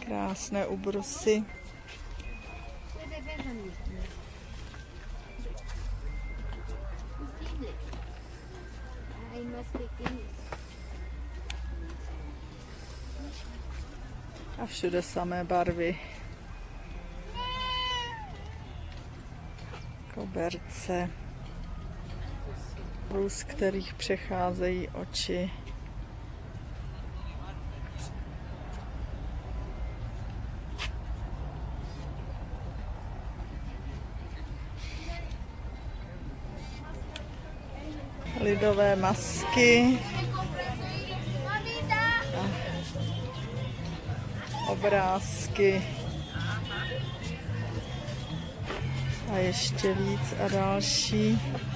Krásné ubrusy. A všude samé barvy. Koberce. Z kterých přecházejí oči. Lidové masky. Obrázky. A ještě víc a další.